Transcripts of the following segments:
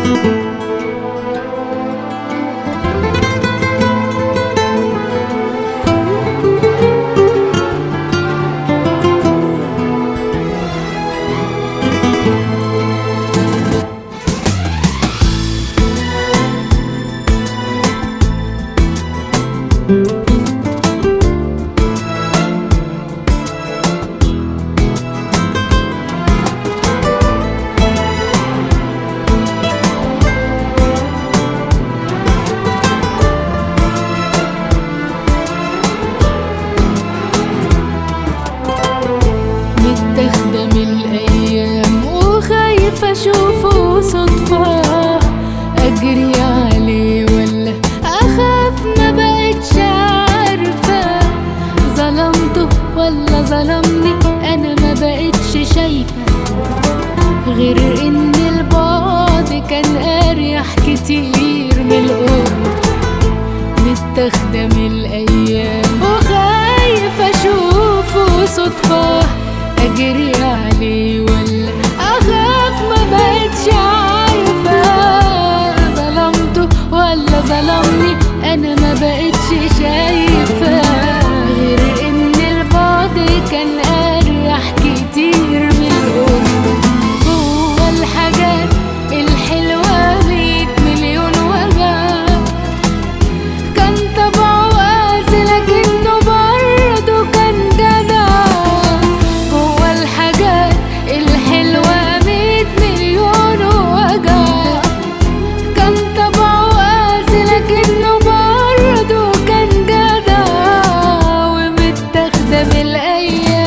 متاخدة من الأيام وخايفة أشوفه صدفة، أجري عليه ولا أخاف ما بقتش عارفة، ظلمته ولا ظلمني أنا ما بقتش شايفة، غير إن البعد كان أريح كتير من القرب. متاخدة من الأيام وخايفة أشوفه صدفة، أجري عليه ولا أخاف ما بقتش عارفة، ظلمته ولا ظلمني أنا ما بقتش شايفة، غير إن البعد كان أريح كتير من القرب. هو الحاجات الحلوة 100 مليون وجع، كان طبعه قاسي لكنه برضه كان جدع. هو الحاجات الحلوة 100 مليون وجع، كان طبعه قاسي لكنه برضه كان جدع. ومتاخدة من الأيام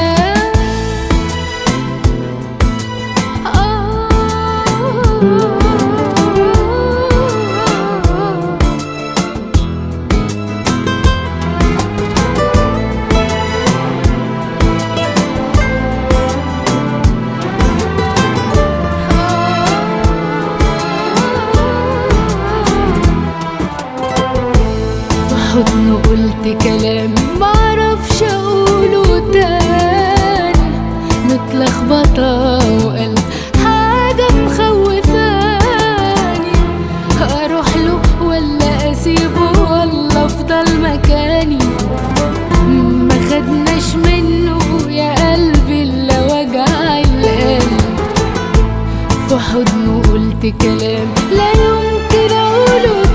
حضنه قلت كلام معرفش اقوله تاني، متلخبطة وقلب حاجة مخوفاني، اروح له ولا اسيبه ولا افضل مكاني، ما خدناش منه يا قلبي الا وجع القلب. في حضنه قلت كلام لا يمكن اقوله